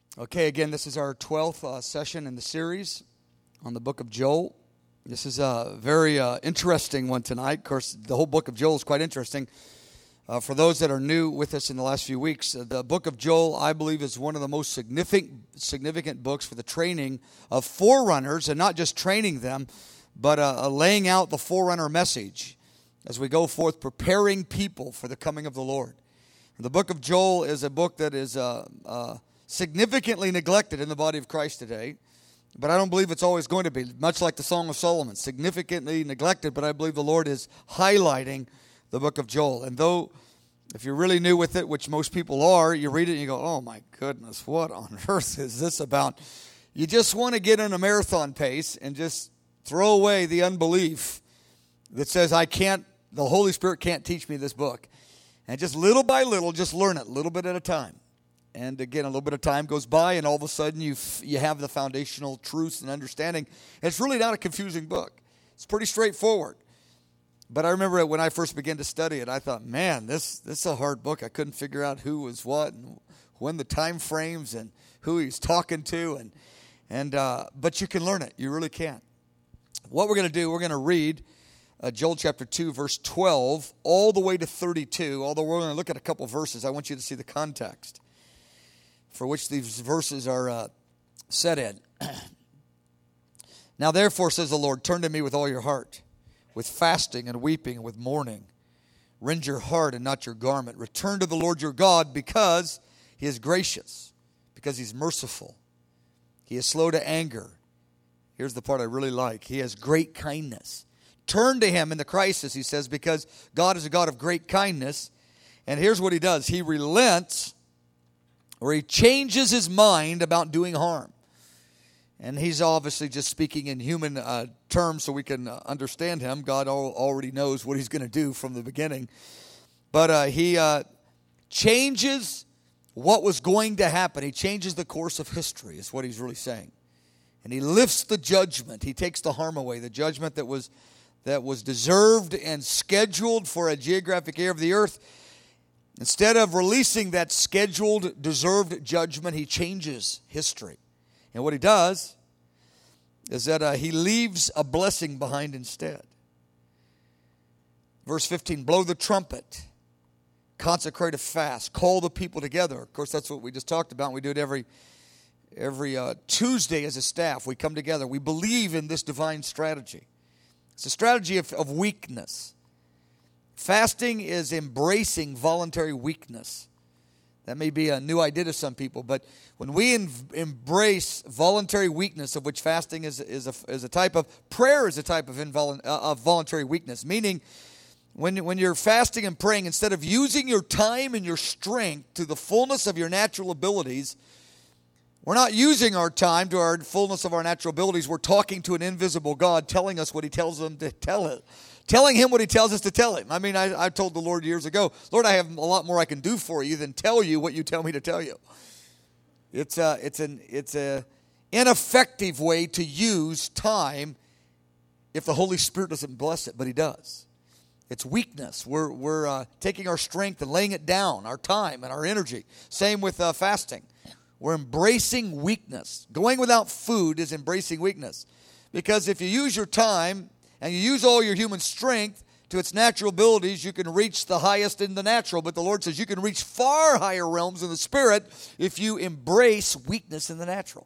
Okay, again, this is our 12th session in the series on the book of Joel. This is a very interesting one tonight. Of course, the whole book of Joel is quite interesting. For those that are new with us in the last few weeks, the book of Joel, I believe, is one of the most significant books for the training of forerunners, and not just training them, but laying out the forerunner message as we go forth, preparing people for the coming of the Lord. The book of Joel is a book that is significantly neglected in the body of Christ today, but I don't believe it's always going to be, much like the Song of Solomon, significantly neglected, but I believe the Lord is highlighting the book of Joel. And though, if you're really new with it, which most people are, you read it and you go, oh my goodness, what on earth is this about? You just want to get in a marathon pace and just throw away the unbelief that says, the Holy Spirit can't teach me this book. And just little by little, just learn it, a little bit at a time. And again, a little bit of time goes by, and all of a sudden you have the foundational truths and understanding. And it's really not a confusing book. It's pretty straightforward. But I remember when I first began to study it, I thought, man, this is a hard book. I couldn't figure out who was what and when the time frames and who he's talking to. But you can learn it. You really can. What we're going to do, we're going to read Joel chapter 2, verse 12, all the way to 32. Although we're going to look at a couple verses, I want you to see the context for which these verses are set in. Now therefore, says the Lord, turn to me with all your heart, with fasting and weeping and with mourning. Rend your heart and not your garment. Return to the Lord your God, because he is gracious, because he's merciful. He is slow to anger. Here's the part I really like. He has great kindness. Turn to him in the crisis, he says, because God is a God of great kindness. And here's what he does. He relents, or he changes his mind about doing harm. And he's obviously just speaking in human terms so we can understand him. God already knows what he's going to do from the beginning. But he changes what was going to happen. He changes the course of history, is what he's really saying. And he lifts the judgment. He takes the harm away, the judgment that was deserved and scheduled for a geographic area of the earth. Instead of releasing that scheduled, deserved judgment, he changes history. And what he does is that he leaves a blessing behind instead. Verse 15, blow the trumpet, consecrate a fast, call the people together. Of course, that's what we just talked about. We do it every Tuesday as a staff. We come together. We believe in this divine strategy. It's a strategy of weakness. Fasting is embracing voluntary weakness. That may be a new idea to some people, but when we embrace voluntary weakness, of which fasting is a type of, prayer is a type of voluntary weakness, meaning when you're fasting and praying, instead of using your time and your strength to the fullness of your natural abilities, we're not using our time to our fullness of our natural abilities. We're talking to an invisible God, telling us what he tells him to tell it. Telling him what he tells us to tell him. I mean, I told the Lord years ago, Lord, I have a lot more I can do for you than tell you what you tell me to tell you. It's an ineffective way to use time if the Holy Spirit doesn't bless it, but he does. It's weakness. We're taking our strength and laying it down, our time and our energy. Same with fasting. We're embracing weakness. Going without food is embracing weakness. Because if you use your time and you use all your human strength to its natural abilities, you can reach the highest in the natural. But the Lord says you can reach far higher realms in the spirit if you embrace weakness in the natural.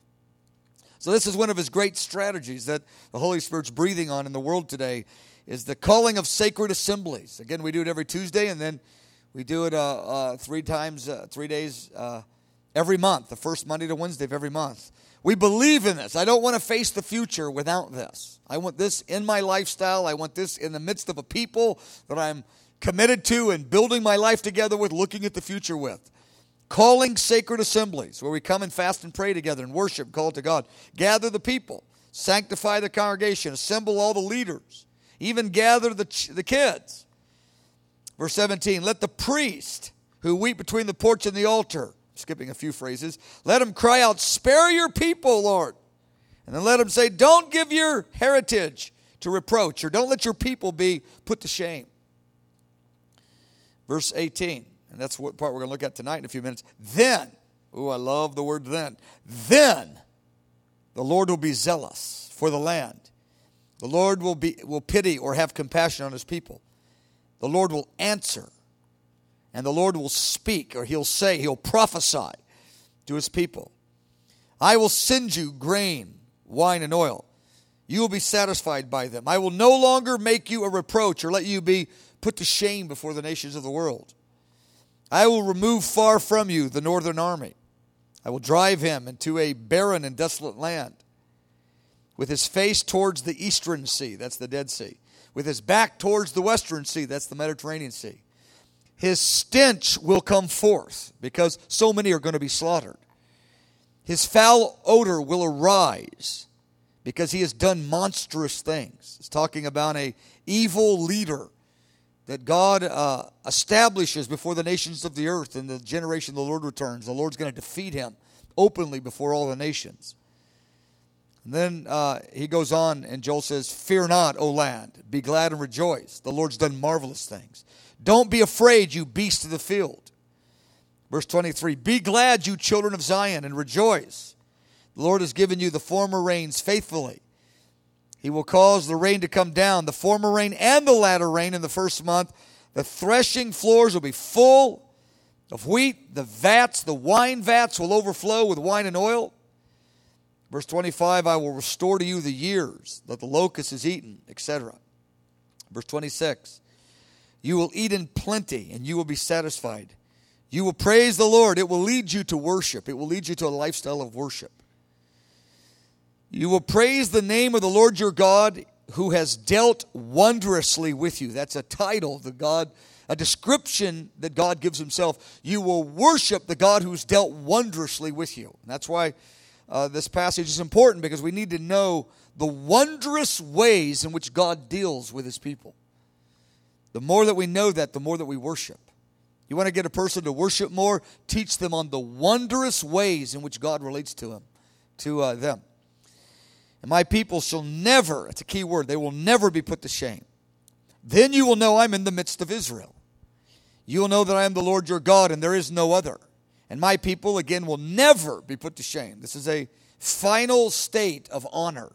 So this is one of his great strategies that the Holy Spirit's breathing on in the world today, is the calling of sacred assemblies. Again, we do it every Tuesday, and then we do it 3 days every month, the first Monday to Wednesday of every month. We believe in this. I don't want to face the future without this. I want this in my lifestyle. I want this in the midst of a people that I'm committed to and building my life together with, looking at the future with. Calling sacred assemblies, where we come and fast and pray together and worship, call to God. Gather the people. Sanctify the congregation. Assemble all the leaders. Even gather the kids. Verse 17, let the priest who weep between the porch and the altar, skipping a few phrases, let him cry out, spare your people, Lord. And then let him say, don't give your heritage to reproach, or don't let your people be put to shame. Verse 18, and that's what part we're going to look at tonight in a few minutes. Then Ooh, I love the word then. Then the Lord will be zealous for the land. The Lord will pity or have compassion on his people. The Lord will answer. And the Lord will speak, or he'll prophesy to his people. I will send you grain, wine, and oil. You will be satisfied by them. I will no longer make you a reproach or let you be put to shame before the nations of the world. I will remove far from you the northern army. I will drive him into a barren and desolate land, with his face towards the eastern sea, that's the Dead Sea, with his back towards the western sea, that's the Mediterranean Sea. His stench will come forth, because so many are going to be slaughtered. His foul odor will arise, because he has done monstrous things. It's talking about an evil leader that God establishes before the nations of the earth in the generation the Lord returns. The Lord's going to defeat him openly before all the nations. And then he goes on, and Joel says, fear not, O land. Be glad and rejoice. The Lord's done marvelous things. Don't be afraid, you beasts of the field. Verse 23, be glad, you children of Zion, and rejoice. The Lord has given you the former rains faithfully. He will cause the rain to come down, the former rain and the latter rain in the first month. The threshing floors will be full of wheat. The vats, the wine vats, will overflow with wine and oil. Verse 25, I will restore to you the years that the locust has eaten, etc. Verse 26, you will eat in plenty and you will be satisfied. You will praise the Lord. It will lead you to worship. It will lead you to a lifestyle of worship. You will praise the name of the Lord your God, who has dealt wondrously with you. That's a title, a description that God gives himself. You will worship the God who's dealt wondrously with you. And that's why this passage is important, because we need to know the wondrous ways in which God deals with his people. The more that we know that, the more that we worship. You want to get a person to worship more? Teach them on the wondrous ways in which God relates to them. And my people shall never, it's a key word, they will never be put to shame. Then you will know I'm in the midst of Israel. You will know that I am the Lord your God, and there is no other. And my people, again, will never be put to shame. This is a final state of honor.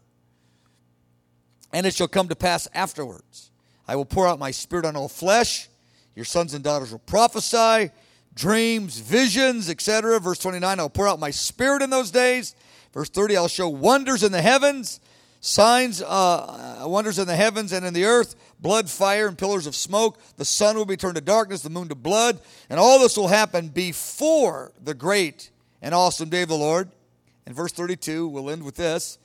And it shall come to pass afterwards. I will pour out my spirit on all flesh. Your sons and daughters will prophesy, dreams, visions, etc. Verse 29, I'll pour out my spirit in those days. Verse 30, I'll show wonders in the heavens, signs, wonders in the heavens and in the earth, blood, fire, and pillars of smoke. The sun will be turned to darkness, the moon to blood. And all this will happen before the great and awesome day of the Lord. And verse 32, we'll end with this,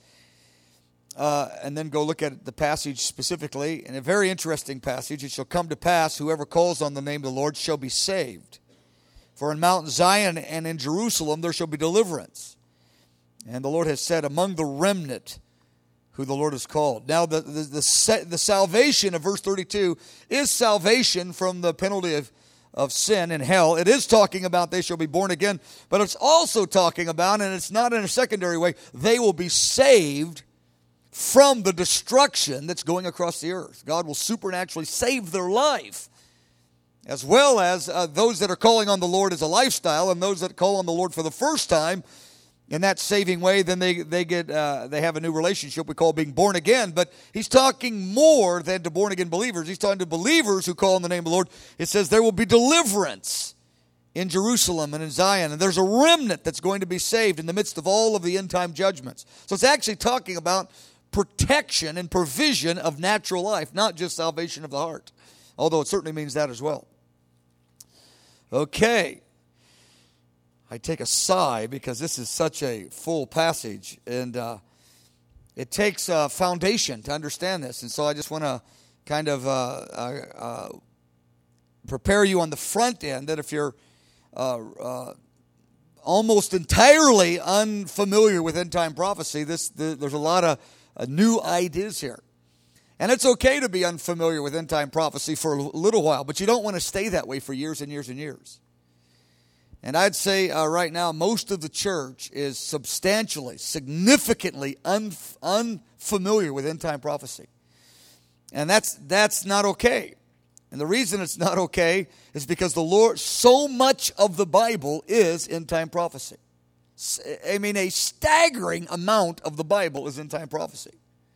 and then go look at the passage specifically. In a very interesting passage, it shall come to pass, whoever calls on the name of the Lord shall be saved. For in Mount Zion and in Jerusalem there shall be deliverance. And the Lord has said, among the remnant who the Lord has called. Now, the salvation of verse 32 is salvation from the penalty of sin and hell. It is talking about they shall be born again, but it's also talking about, and it's not in a secondary way, they will be saved from the destruction that's going across the earth. God will supernaturally save their life, as well as those that are calling on the Lord as a lifestyle, and those that call on the Lord for the first time in that saving way, then they have a new relationship we call being born again. But he's talking more than to born again believers. He's talking to believers who call on the name of the Lord. It says there will be deliverance in Jerusalem and in Zion, and there's a remnant that's going to be saved in the midst of all of the end time judgments. So it's actually talking about protection and provision of natural life, not just salvation of the heart, although it certainly means that as well. Okay. I take a sigh because this is such a full passage, and it takes a foundation to understand this. And so I just want to kind of prepare you on the front end that if you're almost entirely unfamiliar with end-time prophecy, there's a lot of new ideas here. And it's okay to be unfamiliar with end-time prophecy for a little while, but you don't want to stay that way for years and years and years. And I'd say right now, most of the church is substantially, significantly unfamiliar with end-time prophecy. And that's not okay. And the reason it's not okay is because the Lord, so much of the Bible is end-time prophecy. A staggering amount of the Bible is end-time prophecy.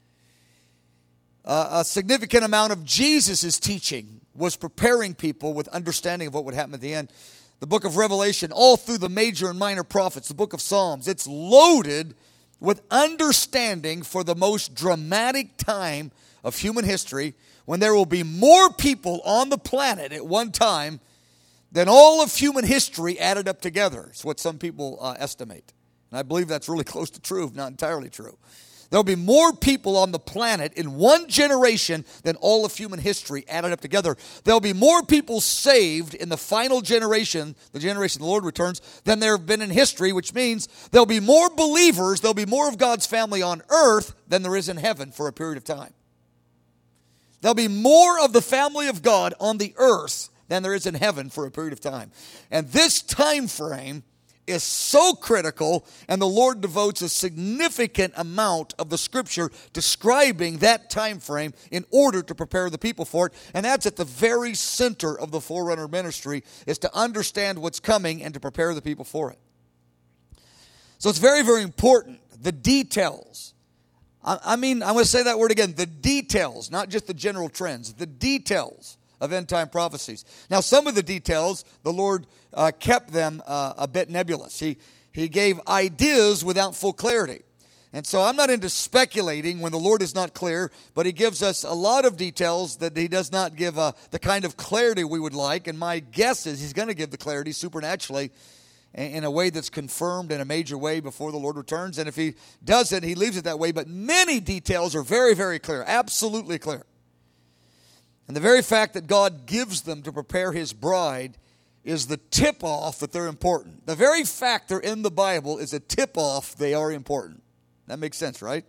A significant amount of Jesus' teaching was preparing people with understanding of what would happen at the end. The book of Revelation, all through the major and minor prophets, the book of Psalms, it's loaded with understanding for the most dramatic time of human history, when there will be more people on the planet at one time than all of human history added up together. It's what some people estimate. And I believe that's really close to true, if not entirely true. There'll be more people on the planet in one generation than all of human history added up together. There'll be more people saved in the final generation, the generation the Lord returns, than there have been in history, which means there'll be more believers, there'll be more of God's family on earth than there is in heaven for a period of time. There'll be more of the family of God on the earth than there is in heaven for a period of time. And this time frame is so critical, and the Lord devotes a significant amount of the Scripture describing that time frame in order to prepare the people for it. And that's at the very center of the Forerunner ministry, is to understand what's coming and to prepare the people for it. So it's very, very important, the details. I'm going to say that word again, the details, not just the general trends, the details of end-time prophecies. Now, some of the details, the Lord kept them a bit nebulous. He gave ideas without full clarity. And so I'm not into speculating when the Lord is not clear, but He gives us a lot of details that He does not give the kind of clarity we would like. And my guess is He's going to give the clarity supernaturally in a way that's confirmed in a major way before the Lord returns. And if He doesn't, He leaves it that way. But many details are very, very clear, absolutely clear. And the very fact that God gives them to prepare His bride is the tip-off that they're important. The very fact they're in the Bible is a tip-off they are important. That makes sense, right?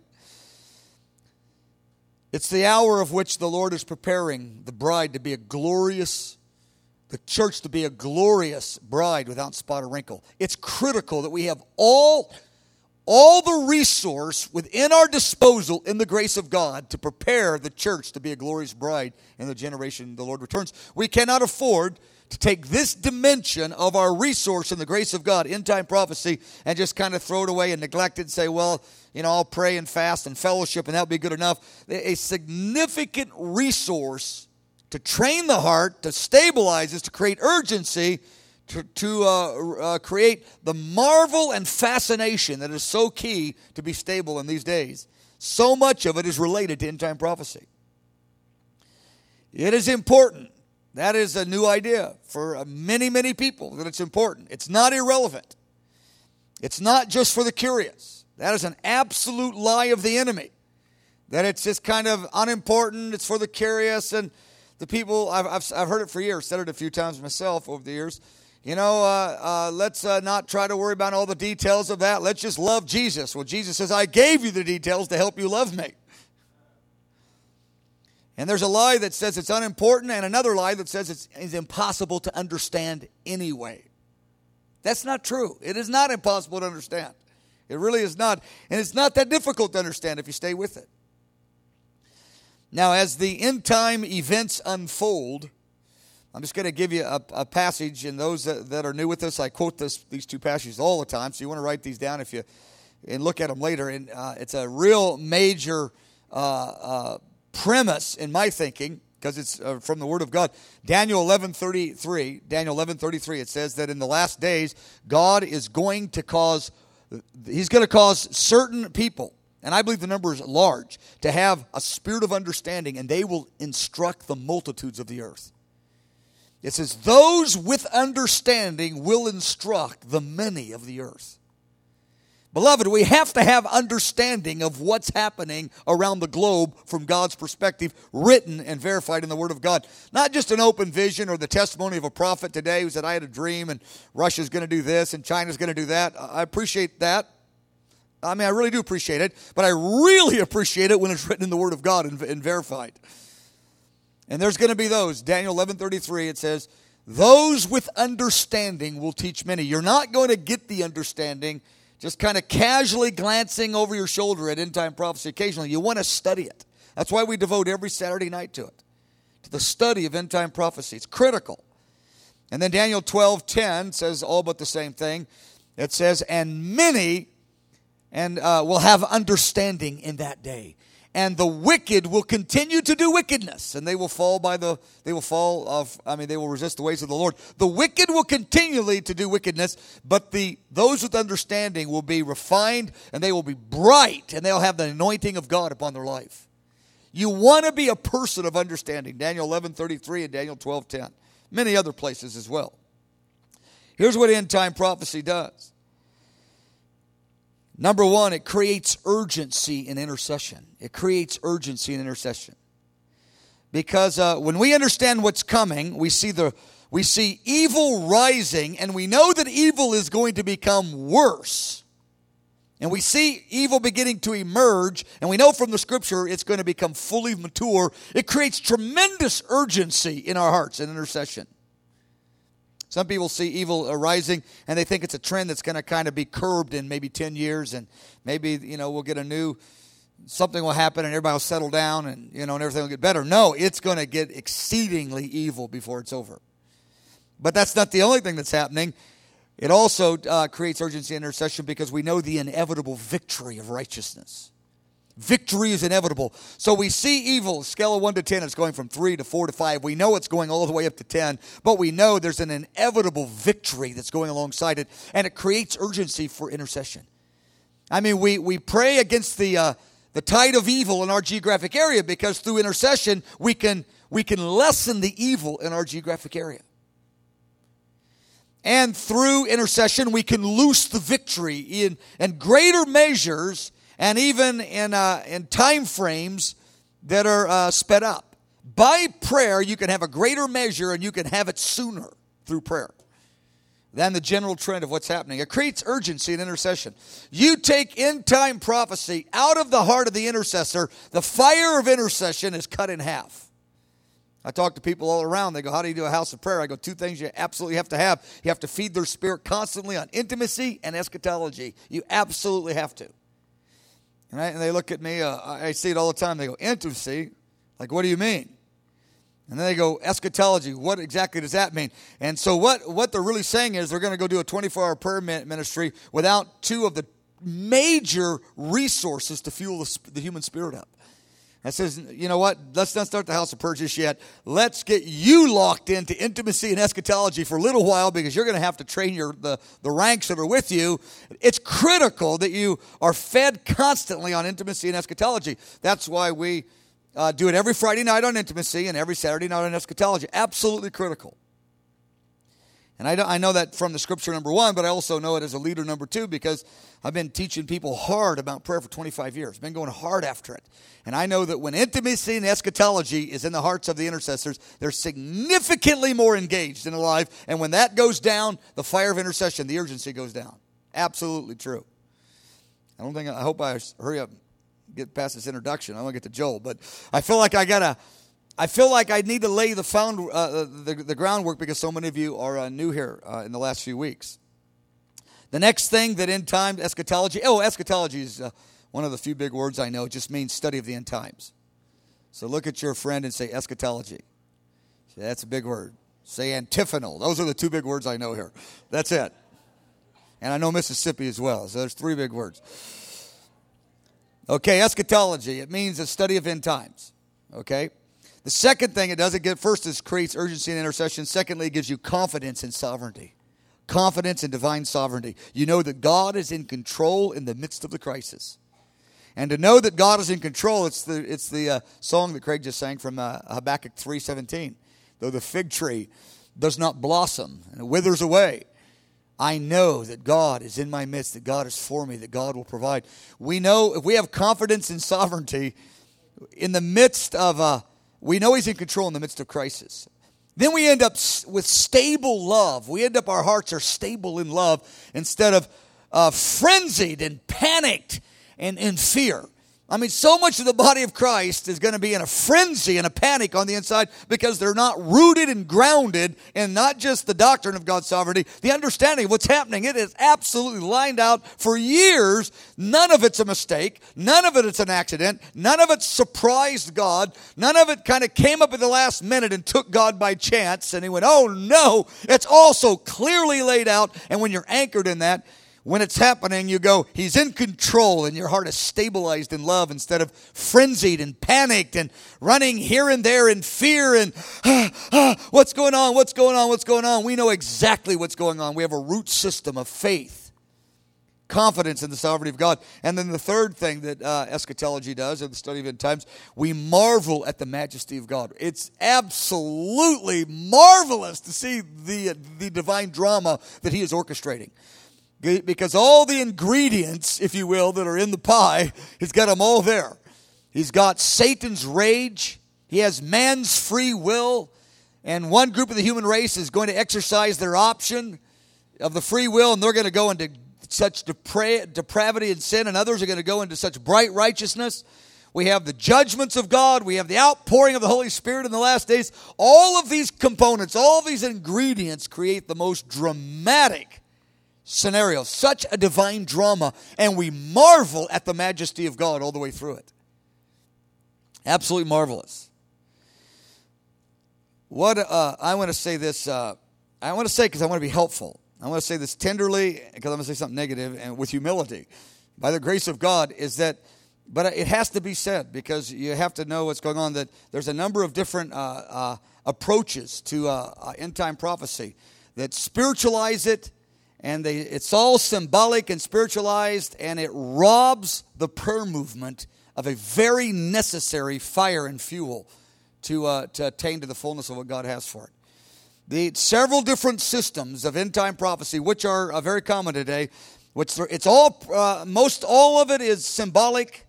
It's the hour of which the Lord is preparing the bride to be the church to be a glorious bride without spot or wrinkle. It's critical that we have all the resource within our disposal in the grace of God to prepare the church to be a glorious bride in the generation the Lord returns. We cannot afford to take this dimension of our resource in the grace of God, end-time prophecy, and just kind of throw it away and neglect it and say, well, I'll pray and fast and fellowship and that'll be good enough. A significant resource to train the heart, to stabilize us, to create urgency, to create the marvel and fascination that is so key to be stable in these days. So much of it is related to end-time prophecy. It is important. That is a new idea for many, many people, that it's important. It's not irrelevant. It's not just for the curious. That is an absolute lie of the enemy. That it's just kind of unimportant. It's for the curious. And the people, I've heard it for years, said it a few times myself over the years. Let's not try to worry about all the details of that. Let's just love Jesus. Well, Jesus says, I gave you the details to help you love me. And there's a lie that says it's unimportant, and another lie that says it's impossible to understand anyway. That's not true. It is not impossible to understand. It really is not. And it's not that difficult to understand if you stay with it. Now, as the end-time events unfold, I'm just going to give you a passage, and those that are new with us, I quote these two passages all the time, so you want to write these down and look at them later. And it's a real major premise in my thinking, because it's from the Word of God. Daniel 11:33, it says that in the last days, God is going to cause certain people, and I believe the number is large, to have a spirit of understanding, and they will instruct the multitudes of the earth. It says, those with understanding will instruct the many of the earth. Beloved, we have to have understanding of what's happening around the globe from God's perspective, written and verified in the Word of God. Not just an open vision or the testimony of a prophet today who said, I had a dream and Russia's going to do this and China's going to do that. I appreciate that. I really do appreciate it, but I really appreciate it when it's written in the Word of God and verified. And there's going to be those. Daniel 11:33, it says, those with understanding will teach many. You're not going to get the understanding just kind of casually glancing over your shoulder at end-time prophecy occasionally. You want to study it. That's why we devote every Saturday night to it, to the study of end-time prophecy. It's critical. And then Daniel 12:10 says all but the same thing. It says, and many will have understanding in that day. And the wicked will continue to do wickedness, and they will resist the ways of the Lord. The wicked will continually to do wickedness, but those with understanding will be refined, and they will be bright, and they'll have the anointing of God upon their life. You want to be a person of understanding. Daniel 11:33 and Daniel 12:10. Many other places as well. Here's what end time prophecy does. Number one, it creates urgency in intercession. It creates urgency in intercession. Because when we understand what's coming, we see evil rising, and we know that evil is going to become worse. And we see evil beginning to emerge, and we know from the Scripture it's going to become fully mature. It creates tremendous urgency in our hearts in intercession. Some people see evil arising, and they think it's a trend that's going to kind of be curbed in maybe 10 years, and maybe, we'll get something will happen, and everybody will settle down, and, and everything will get better. No, it's going to get exceedingly evil before it's over. But that's not the only thing that's happening. It also creates urgency in intercession because we know the inevitable victory of righteousness. Victory is inevitable. So we see evil, scale of 1 to 10, it's going from 3 to 4 to 5. We know it's going all the way up to 10, but we know there's an inevitable victory that's going alongside it, and it creates urgency for intercession. I mean, we pray against the tide of evil in our geographic area because through intercession, we can lessen the evil in our geographic area. And through intercession, we can loose the victory in greater measures and even in time frames that are sped up. By prayer, you can have a greater measure, and you can have it sooner through prayer than the general trend of what's happening. It creates urgency in intercession. You take end-time prophecy out of the heart of the intercessor, the fire of intercession is cut in half. I talk to people all around. They go, how do you do a house of prayer? I go, 2 things you absolutely have to have. You have to feed their spirit constantly on intimacy and eschatology. You absolutely have to. And they look at me, I see it all the time. They go, intimacy? Like, what do you mean? And then they go, eschatology. What exactly does that mean? And so what they're really saying is they're going to go do a 24-hour prayer ministry without 2 of the major resources to fuel the human spirit up. I says, you know what? Let's not start the house of prayer just yet. Let's get you locked into intimacy and eschatology for a little while because you're going to have to train the ranks that are with you. It's critical that you are fed constantly on intimacy and eschatology. That's why we do it every Friday night on intimacy and every Saturday night on eschatology. Absolutely critical. And I know that from the Scripture, number 1, but I also know it as a leader, number 2, because I've been teaching people hard about prayer for 25 years. Been going hard after it. And I know that when intimacy and eschatology is in the hearts of the intercessors, they're significantly more engaged and alive. And when that goes down, the fire of intercession, the urgency goes down. Absolutely true. I hope I hurry up and get past this introduction. I want to get to Joel. But I feel like I need to lay the groundwork because so many of you are new here in the last few weeks. The next thing that end time eschatology. Eschatology is one of the few big words I know. It just means study of the end times. So look at your friend and say eschatology. See, that's a big word. Say antiphonal. Those are the 2 big words I know here. That's it. And I know Mississippi as well. So there's 3 big words. Okay, eschatology. It means a study of end times. Okay. The second thing it does, first is creates urgency in intercession. Secondly, it gives you confidence in sovereignty. Confidence in divine sovereignty. You know that God is in control in the midst of the crisis. And to know that God is in control, it's the song that Craig just sang from Habakkuk 3:17. Though the fig tree does not blossom and it withers away, I know that God is in my midst, that God is for me, that God will provide. We know if we have confidence in sovereignty in the midst of we know He's in control in the midst of crisis. Then we end up with stable love. Our hearts are stable in love instead of frenzied and panicked and in fear. I mean, so much of the body of Christ is going to be in a frenzy and a panic on the inside because they're not rooted and grounded in not just the doctrine of God's sovereignty, the understanding of what's happening. It is absolutely lined out for years. None of it's a mistake. None of it's an accident. None of it surprised God. None of it kind of came up at the last minute and took God by chance. And He went, oh no, it's all so clearly laid out. And when you're anchored in that, When it's happening, you go, He's in control, and your heart is stabilized in love instead of frenzied and panicked and running here and there in fear and, what's going on, what's going on, what's going on? We know exactly what's going on. We have a root system of faith, confidence in the sovereignty of God. And then the third thing that eschatology does, or the study of end times, we marvel at the majesty of God. It's absolutely marvelous to see the divine drama that He is orchestrating. Because all the ingredients, if you will, that are in the pie, He's got them all there. He's got Satan's rage. He has man's free will. And one group of the human race is going to exercise their option of the free will, and they're going to go into such depravity and sin, and others are going to go into such bright righteousness. We have the judgments of God. We have the outpouring of the Holy Spirit in the last days. All of these components, all of these ingredients create the most dramatic scenario, such a divine drama, and we marvel at the majesty of God all the way through it. Absolutely marvelous. What I want to say this, I want to say because I want to be helpful. I want to say this tenderly because I'm going to say something negative and with humility. By the grace of God is that, but it has to be said because you have to know what's going on, that there's a number of different approaches to end time prophecy that spiritualize it. And it's all symbolic and spiritualized, and it robs the prayer movement of a very necessary fire and fuel to attain to the fullness of what God has for it. The several different systems of end-time prophecy, which are very common today, it's all most all of it is symbolic.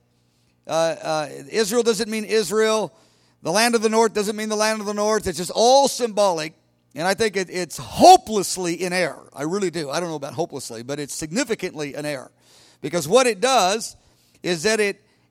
Israel doesn't mean Israel. The land of the north doesn't mean the land of the north. It's just all symbolic. And I think it's hopelessly in error. I really do. I don't know about hopelessly, but it's significantly in error. Because what it does is that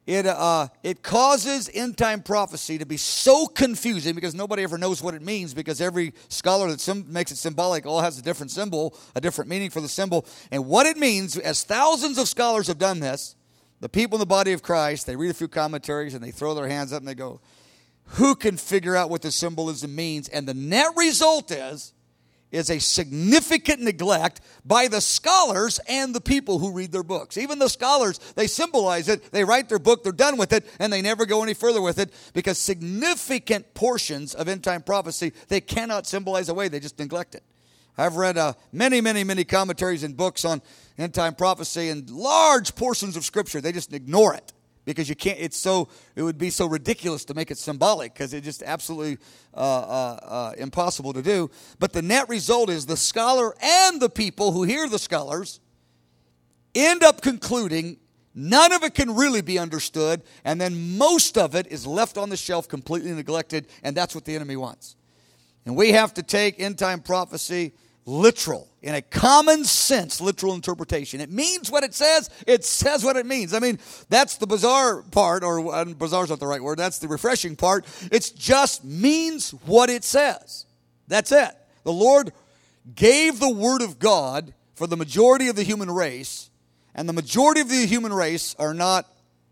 it causes end-time prophecy to be so confusing because nobody ever knows what it means, because every scholar that makes it symbolic all has a different symbol, a different meaning for the symbol. And what it means, as thousands of scholars have done this, the people in the body of Christ, they read a few commentaries and they throw their hands up and they go, who can figure out what the symbolism means? And the net result is a significant neglect by the scholars and the people who read their books. Even the scholars, they symbolize it, they write their book, they're done with it, and they never go any further with it because significant portions of end-time prophecy they cannot symbolize away, they just neglect it. I've read many commentaries and books on end-time prophecy, and large portions of Scripture, they just ignore it. Because you can't, it would be so ridiculous to make it symbolic because it's just absolutely impossible to do. But the net result is the scholar and the people who hear the scholars end up concluding none of it can really be understood, and then most of it is left on the shelf completely neglected, and that's what the enemy wants. And we have to take end-time prophecy literal, in a common sense, literal interpretation. It means what it says what it means. I mean, that's the bizarre part, or bizarre's not the right word, that's the refreshing part. It just means what it says. That's it. The Lord gave the Word of God for the majority of the human race, and the majority of the human race are not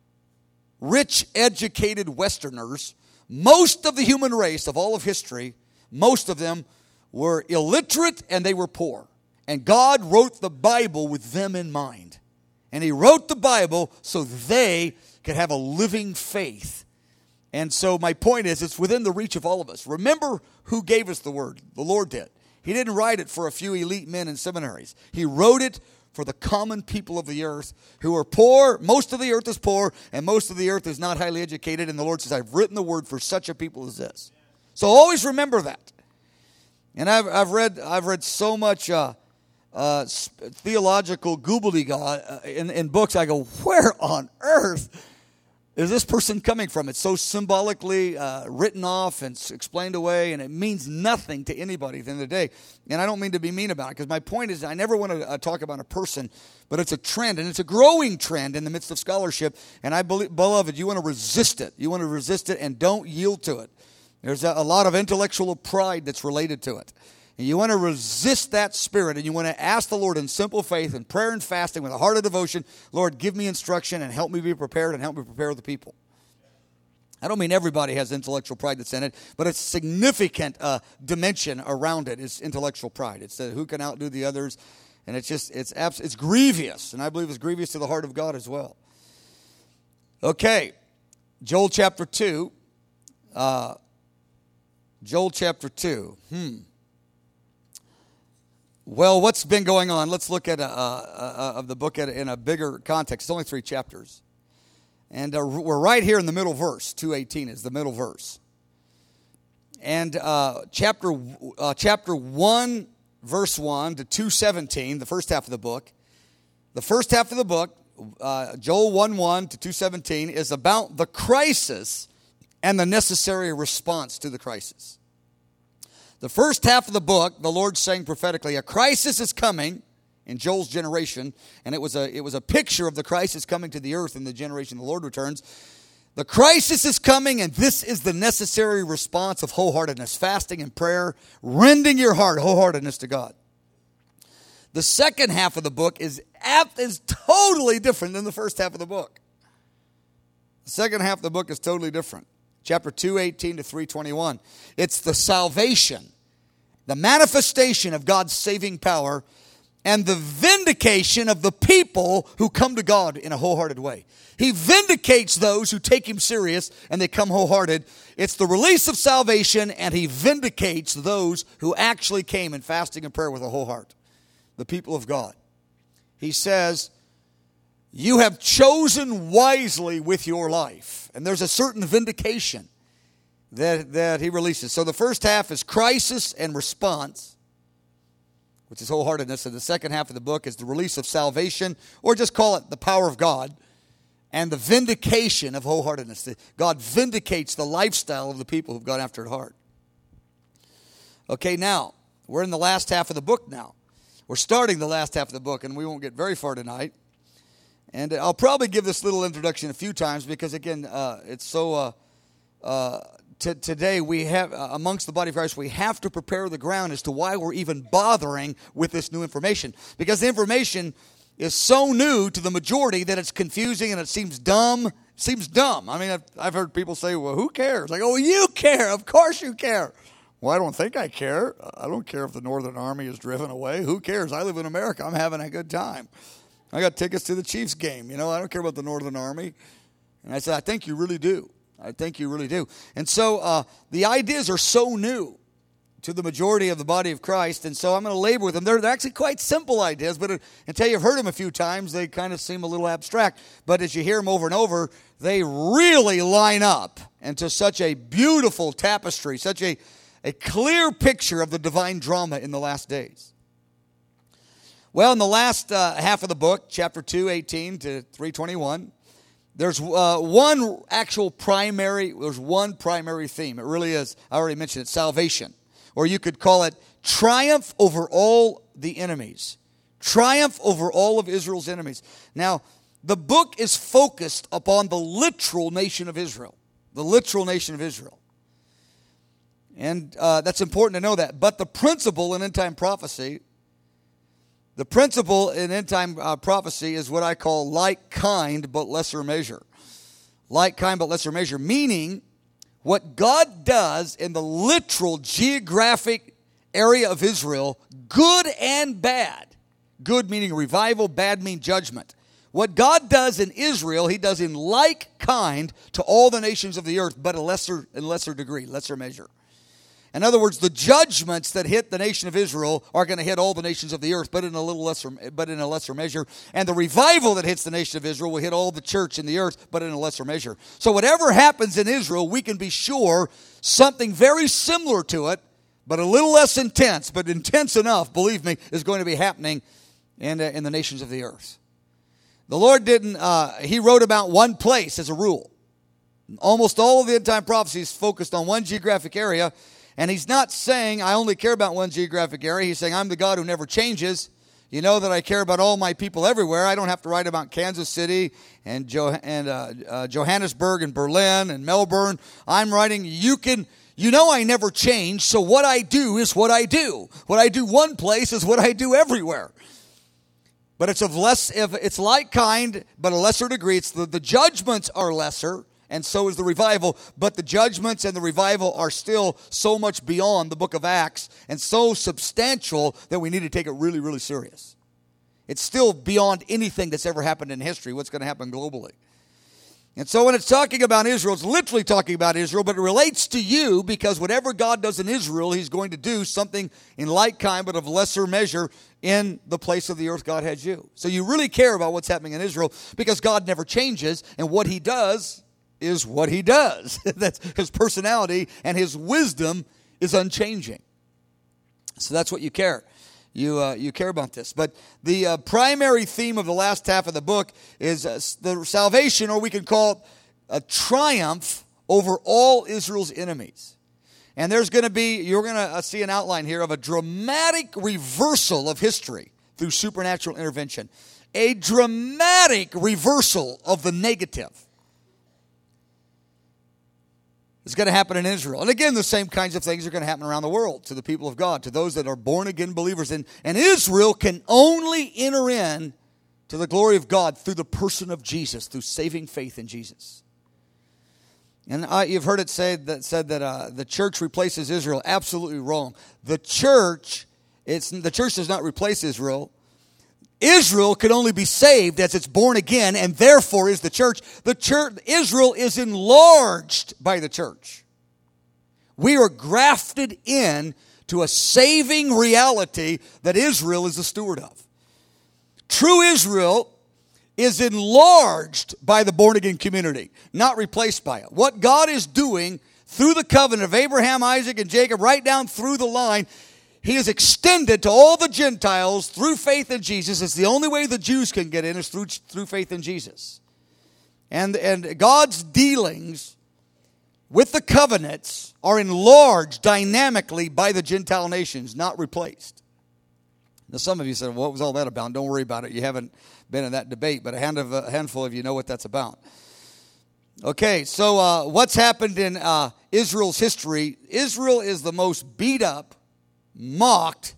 rich, educated Westerners. Most of the human race of all of history, most of them were illiterate and they were poor. And God wrote the Bible with them in mind. And He wrote the Bible so they could have a living faith. And so my point is, it's within the reach of all of us. Remember who gave us the Word. The Lord did. He didn't write it for a few elite men in seminaries. He wrote it for the common people of the earth who are poor. Most of the earth is poor, and most of the earth is not highly educated. And the Lord says, I've written the Word for such a people as this. So always remember that. And I've read so much theological gobbledygook in books. I go, where on earth is this person coming from? It's so symbolically written off and explained away, and it means nothing to anybody at the end of the day. And I don't mean to be mean about it, because my point is I never want to talk about a person, but it's a trend, and it's a growing trend in the midst of scholarship. And I believe, beloved, you want to resist it. You want to resist it and don't yield to it. There's a lot of intellectual pride that's related to it. And you want to resist that spirit, and you want to ask the Lord in simple faith and prayer and fasting with a heart of devotion, Lord, give me instruction and help me be prepared and help me prepare the people. I don't mean everybody has intellectual pride that's in it, but it's a significant dimension around it is intellectual pride. It's who can outdo the others. And it's grievous, and I believe it's grievous to the heart of God as well. Okay, Joel chapter 2. Joel chapter 2. Well, what's been going on? Let's look at of the book in a bigger context. It's only 3 chapters. And we're right here in the middle verse. 2:18 is the middle verse. And chapter 1, verse 1 to 2:17, the first half of the book. The first half of the book, Joel 1:1 to 2:17, is about the crisis and the necessary response to the crisis. The first half of the book, the Lord's saying prophetically, a crisis is coming in Joel's generation, and it was a picture of the crisis coming to the earth in the generation the Lord returns. The crisis is coming, and this is the necessary response of wholeheartedness, fasting and prayer, rending your heart, wholeheartedness to God. The second half of the book is totally different than the first half of the book. The second half of the book is totally different. Chapter 2:18 to 3:21. It's the salvation, the manifestation of God's saving power, and the vindication of the people who come to God in a wholehearted way. He vindicates those who take Him serious and they come wholehearted. It's the release of salvation, and He vindicates those who actually came in fasting and prayer with a whole heart, the people of God. He says, you have chosen wisely with your life. And there's a certain vindication that He releases. So the first half is crisis and response, which is wholeheartedness. And the second half of the book is the release of salvation, or just call it the power of God, and the vindication of wholeheartedness. God vindicates the lifestyle of the people who've gone after it hard. Okay, now, we're in the last half of the book now. We're starting the last half of the book, and we won't get very far tonight. And I'll probably give this little introduction a few times because, again, it's so... Today, we have, amongst the body of Christ, we have to prepare the ground as to why we're even bothering with this new information. Because the information is so new to the majority that it's confusing and it seems dumb. I mean, I've heard people say, well, who cares? Like, oh, you care. Of course you care. Well, I don't think I care. I don't care if the Northern Army is driven away. Who cares? I live in America. I'm having a good time. I got tickets to the Chiefs game. I don't care about the Northern Army. And I said, I think you really do. I think you really do. And so the ideas are so new to the majority of the body of Christ, and so I'm going to labor with them. They're actually quite simple ideas, but until you've heard them a few times, they kind of seem a little abstract. But as you hear them over and over, they really line up into such a beautiful tapestry, such a clear picture of the divine drama in the last days. Well, in the last half of the book, chapter 2:18 to 3:21, there's one primary theme. It really is, I already mentioned it, salvation. Or you could call it triumph over all the enemies. Triumph over all of Israel's enemies. Now, the book is focused upon the literal nation of Israel. The literal nation of Israel. And that's important to know that. But the principle in end-time prophecy, is what I call like kind but lesser measure. Like kind but lesser measure, meaning what God does in the literal geographic area of Israel, good and bad. Good meaning revival, bad meaning judgment. What God does in Israel, He does in like kind to all the nations of the earth, but in lesser degree, lesser measure. In other words, the judgments that hit the nation of Israel are going to hit all the nations of the earth, but in a lesser measure. And the revival that hits the nation of Israel will hit all the church in the earth, but in a lesser measure. So whatever happens in Israel, we can be sure something very similar to it, but a little less intense, but intense enough, believe me, is going to be happening in the nations of the earth. The Lord didn't, He wrote about one place as a rule. Almost all of the end-time prophecies focused on one geographic area. And He's not saying, I only care about one geographic area. He's saying, I'm the God who never changes. You know that I care about all my people everywhere. I don't have to write about Kansas City and Johannesburg and Berlin and Melbourne. I'm writing, I never change, so what I do is what I do. What I do one place is what I do everywhere. But it's like kind, but a lesser degree. It's the judgments are lesser. And so is the revival, but the judgments and the revival are still so much beyond the book of Acts and so substantial that we need to take it really, really serious. It's still beyond anything that's ever happened in history, what's going to happen globally. And so when it's talking about Israel, it's literally talking about Israel, but it relates to you because whatever God does in Israel, he's going to do something in like kind, but of lesser measure in the place of the earth God has you. So you really care about what's happening in Israel because God never changes, and what he does is what he does. That's his personality, and his wisdom is unchanging. So that's what you care. You care about this. But the primary theme of the last half of the book is the salvation, or we can call it a triumph over all Israel's enemies. And you're going to see an outline here of a dramatic reversal of history through supernatural intervention. A dramatic reversal of the negative. It's going to happen in Israel. And again, the same kinds of things are going to happen around the world to the people of God, to those that are born-again believers. And Israel can only enter in to the glory of God through the person of Jesus, through saving faith in Jesus. And you've heard it said that the church replaces Israel. Absolutely wrong. The church does not replace Israel. Israel can only be saved as it's born again, and therefore is the church. Israel is enlarged by the church. We are grafted in to a saving reality that Israel is the steward of. True Israel is enlarged by the born-again community, not replaced by it. What God is doing through the covenant of Abraham, Isaac, and Jacob, right down through the line, he is extended to all the Gentiles through faith in Jesus. It's the only way the Jews can get in is through faith in Jesus. And God's dealings with the covenants are enlarged dynamically by the Gentile nations, not replaced. Now some of you said, what was all that about? Don't worry about it. You haven't been in that debate, but a handful of you know what that's about. Okay, so what's happened in Israel's history? Israel is the most beat up, mocked,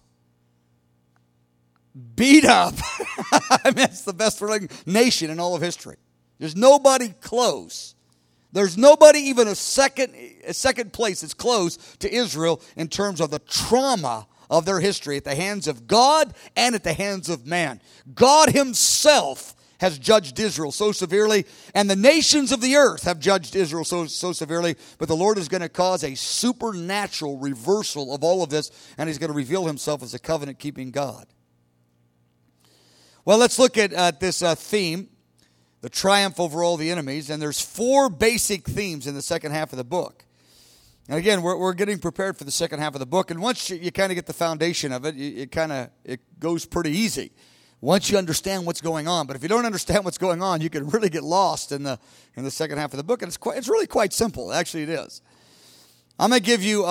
beat up. I mean, it's the best nation in all of history. There's nobody close. There's nobody even a second place that's close to Israel in terms of the trauma of their history at the hands of God and at the hands of man. God himself has judged Israel so severely, and the nations of the earth have judged Israel so severely, but the Lord is going to cause a supernatural reversal of all of this, and he's going to reveal himself as a covenant-keeping God. Well, let's look at this theme, the triumph over all the enemies, and there's 4 basic themes in the second half of the book. And again, we're getting prepared for the second half of the book, and once you kind of get the foundation of it, it goes pretty easy. Once you understand what's going on. But if you don't understand what's going on, you can really get lost in the second half of the book. And it's really quite simple. Actually, it is. I'm going to give you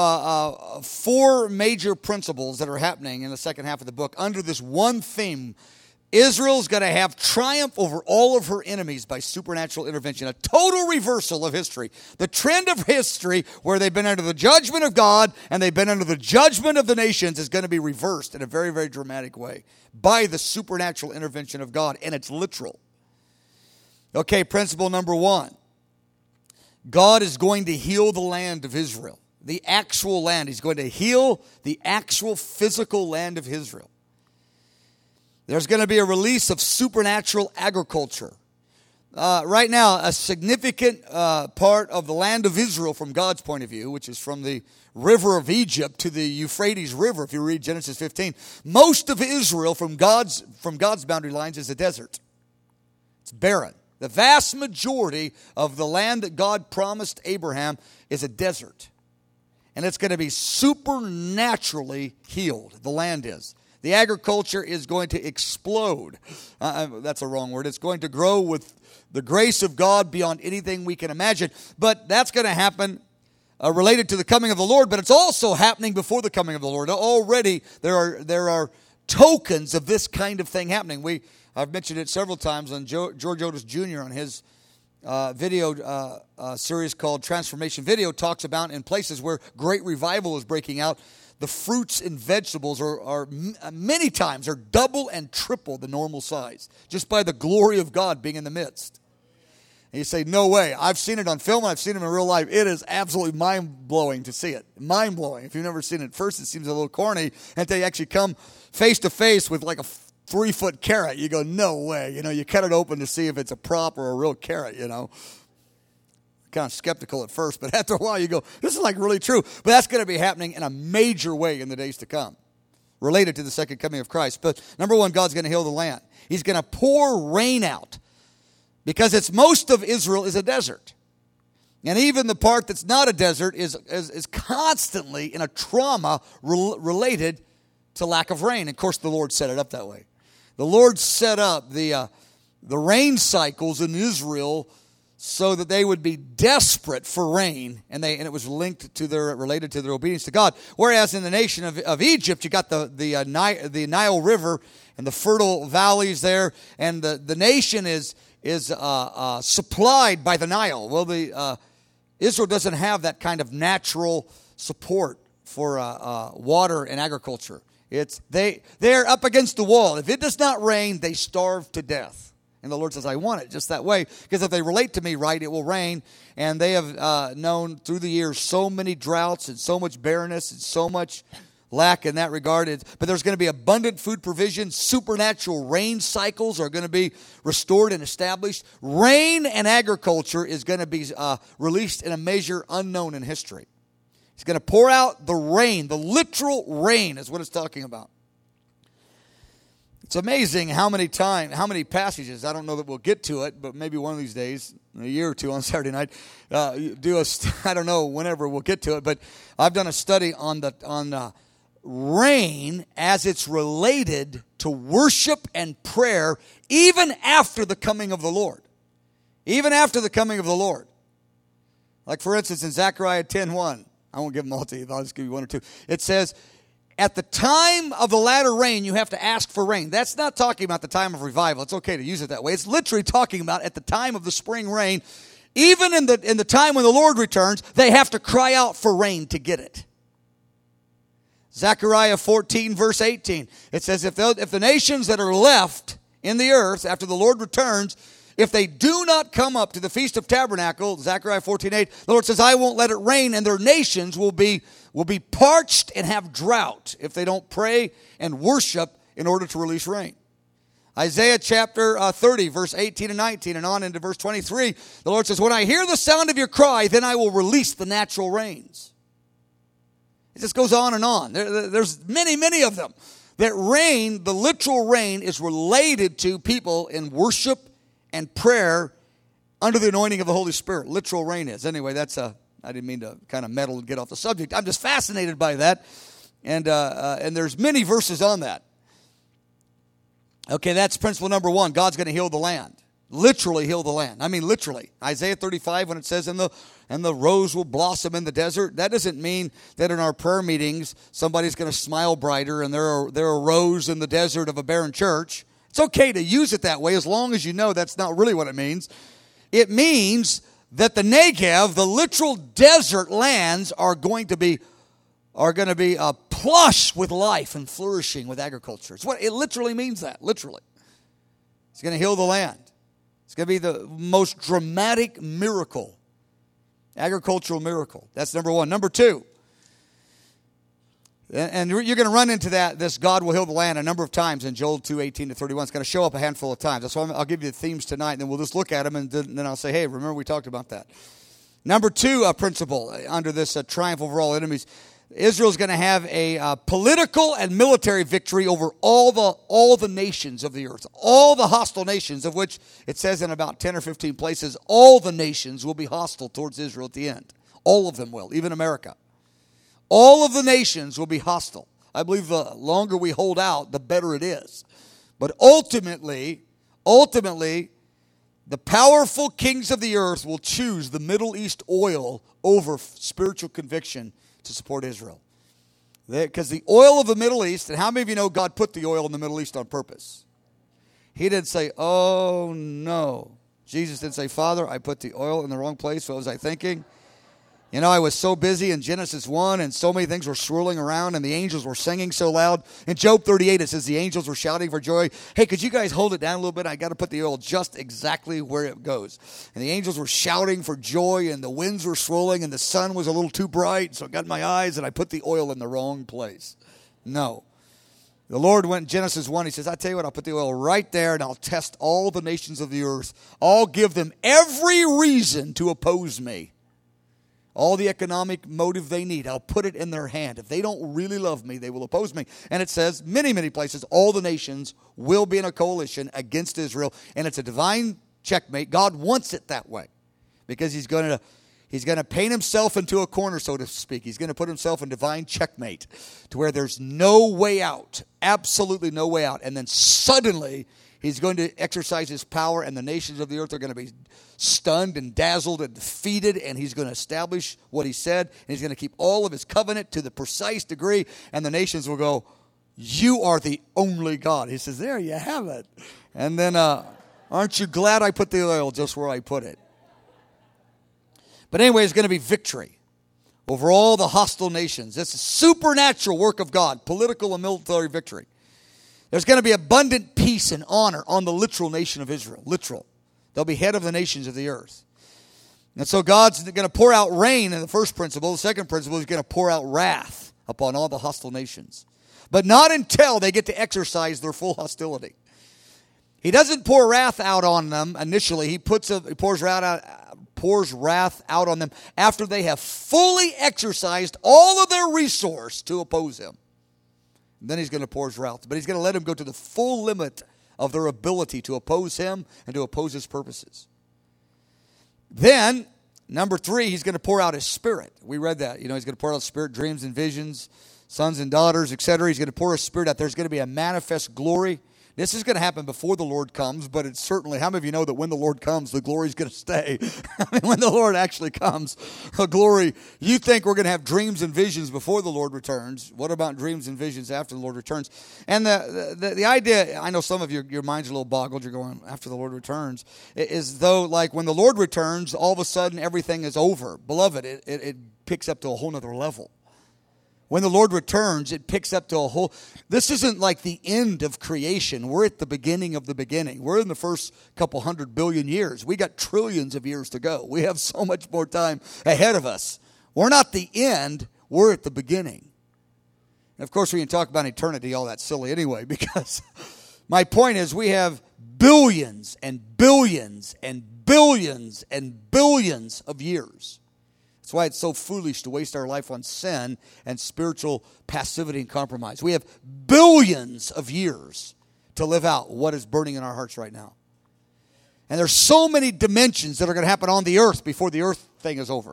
4 major principles that are happening in the second half of the book under this one theme. Israel's going to have triumph over all of her enemies by supernatural intervention. A total reversal of history. The trend of history where they've been under the judgment of God and they've been under the judgment of the nations is going to be reversed in a very, very dramatic way by the supernatural intervention of God. And it's literal. Okay, principle number 1. God is going to heal the land of Israel. The actual land. He's going to heal the actual physical land of Israel. There's going to be a release of supernatural agriculture. Right now, a significant part of the land of Israel from God's point of view, which is from the river of Egypt to the Euphrates River, if you read Genesis 15, most of Israel from God's boundary lines is a desert. It's barren. The vast majority of the land that God promised Abraham is a desert. And it's going to be supernaturally healed, the land is. The agriculture is going to explode. That's a wrong word. It's going to grow with the grace of God beyond anything we can imagine. But that's going to happen related to the coming of the Lord. But it's also happening before the coming of the Lord. Already there are tokens of this kind of thing happening. I've mentioned it several times on George Otis Jr. on his video series called Transformation Video talks about in places where great revival is breaking out. The fruits and vegetables are many times are double and triple the normal size just by the glory of God being in the midst. And you say, no way. I've seen it on film and I've seen it in real life. It is absolutely mind-blowing to see it. Mind-blowing. If you've never seen it at first, it seems a little corny. And they actually come face to face with like a 3-foot carrot. You go, no way. You cut it open to see if it's a prop or a real carrot, Kind of skeptical at first, but after a while you go, this is like really true. But that's going to be happening in a major way in the days to come, related to the second coming of Christ. But number one, God's going to heal the land. He's going to pour rain out because most of Israel is a desert. And even the part that's not a desert is constantly in a trauma related to lack of rain. Of course, the Lord set it up that way. The Lord set up the rain cycles in Israel so that they would be desperate for rain, and it was related to their obedience to God. Whereas in the nation of Egypt, you got the Nile River and the fertile valleys there, and the nation is supplied by the Nile. Well, Israel doesn't have that kind of natural support for water and agriculture. They're up against the wall. If it does not rain, they starve to death. And the Lord says, I want it just that way, because if they relate to me right, it will rain. And they have known through the years so many droughts and so much barrenness and so much lack in that regard. But there's going to be abundant food provision. Supernatural rain cycles are going to be restored and established. Rain and agriculture is going to be released in a measure unknown in history. He's going to pour out the rain. The literal rain is what it's talking about. It's amazing how many passages, I don't know that we'll get to it, but maybe one of these days, in a year or two on Saturday night, I don't know, whenever we'll get to it, but I've done a study on rain as it's related to worship and prayer even after the coming of the Lord. Even after the coming of the Lord. Like, for instance, in Zechariah 10:1, I won't give them all to you, I'll just give you one or two. It says, at the time of the latter rain, you have to ask for rain. That's not talking about the time of revival. It's okay to use it that way. It's literally talking about at the time of the spring rain. Even in the time when the Lord returns, they have to cry out for rain to get it. Zechariah 14, verse 18. It says, if the nations that are left in the earth after the Lord returns, if they do not come up to the Feast of Tabernacle, Zechariah 14:8, the Lord says, I won't let it rain, and their nations will be parched and have drought if they don't pray and worship in order to release rain. Isaiah chapter 30, verse 18 and 19, and on into verse 23, the Lord says, when I hear the sound of your cry, then I will release the natural rains. It just goes on and on. There's many, many of them. That rain, the literal rain, is related to people in worship and prayer under the anointing of the Holy Spirit. Literal rain is. Anyway, I didn't mean to kind of meddle and get off the subject. I'm just fascinated by that. And there's many verses on that. Okay, that's principle number one. God's going to heal the land. Literally heal the land. I mean, literally. Isaiah 35, when it says, and the rose will blossom in the desert, that doesn't mean that in our prayer meetings, somebody's going to smile brighter and they're a rose in the desert of a barren church. It's okay to use it that way as long as you know that's not really what it means. It means that the Negev, the literal desert lands, are going to be plush with life and flourishing with agriculture. It's what it literally means. That literally, it's going to heal the land. It's going to be the most dramatic miracle, agricultural miracle. That's number one. Number two. And you're going to run into this God will heal the land a number of times in Joel 2:18-31. It's going to show up a handful of times. That's why I'll give you the themes tonight, and then we'll just look at them, and then I'll say, hey, remember we talked about that. Number two principle under this triumph over all enemies, Israel's going to have a political and military victory over all the nations of the earth. All the hostile nations, of which it says in about 10 or 15 places, all the nations will be hostile towards Israel at the end. All of them will, even America. All of the nations will be hostile. I believe the longer we hold out, the better it is. But ultimately, the powerful kings of the earth will choose the Middle East oil over spiritual conviction to support Israel. Because the oil of the Middle East, and how many of you know God put the oil in the Middle East on purpose? He didn't say, oh no. Jesus didn't say, Father, I put the oil in the wrong place. What was I thinking? You know, I was so busy in Genesis 1 and so many things were swirling around and the angels were singing so loud. In Job 38, it says the angels were shouting for joy. Hey, could you guys hold it down a little bit? I got to put the oil just exactly where it goes. And the angels were shouting for joy and the winds were swirling and the sun was a little too bright. So I got my eyes and I put the oil in the wrong place. No. The Lord went in Genesis 1, he says, I tell you what, I'll put the oil right there and I'll test all the nations of the earth. I'll give them every reason to oppose me. All the economic motive they need, I'll put it in their hand. If they don't really love me, they will oppose me. And it says, many, many places, all the nations will be in a coalition against Israel. And it's a divine checkmate. God wants it that way because he's going to paint himself into a corner, so to speak. He's going to put himself in divine checkmate to where there's no way out, absolutely no way out. And then suddenly he's going to exercise his power, and the nations of the earth are going to be stunned and dazzled and defeated, and he's going to establish what he said, and he's going to keep all of his covenant to the precise degree, and the nations will go, you are the only God. He says, there you have it. And then, aren't you glad I put the oil just where I put it? But anyway, it's going to be victory over all the hostile nations. It's a supernatural work of God, political and military victory. There's going to be abundant peace and honor on the literal nation of Israel. Literal. They'll be head of the nations of the earth. And so God's going to pour out rain in the first principle. The second principle is going to pour out wrath upon all the hostile nations. But not until they get to exercise their full hostility. He doesn't pour wrath out on them initially. He pours wrath out on them after they have fully exercised all of their resource to oppose him. And then he's going to pour his wrath. But he's going to let them go to the full limit of their ability to oppose him and to oppose his purposes. Then, number 3, he's going to pour out his Spirit. We read that. He's going to pour out his Spirit, dreams and visions, sons and daughters, etc. He's going to pour his Spirit out. There's going to be a manifest glory. This is going to happen before the Lord comes, but it's certainly, how many of you know that when the Lord comes, the glory is going to stay? I mean, when the Lord actually comes, the glory, you think we're going to have dreams and visions before the Lord returns. What about dreams and visions after the Lord returns? And the idea, I know some of your mind's a little boggled, you're going, after the Lord returns, is though like when the Lord returns, all of a sudden everything is over. Beloved, it picks up to a whole nother level. When the Lord returns, it picks up to a whole... This isn't like the end of creation. We're at the beginning of the beginning. We're in the first couple 100 billion years. We got trillions of years to go. We have so much more time ahead of us. We're not the end. We're at the beginning. And of course, we can talk about eternity, all that silly anyway, because my point is we have billions and billions and billions and billions of years. That's why it's so foolish to waste our life on sin and spiritual passivity and compromise. We have billions of years to live out what is burning in our hearts right now. And there's so many dimensions that are going to happen on the earth before the earth thing is over.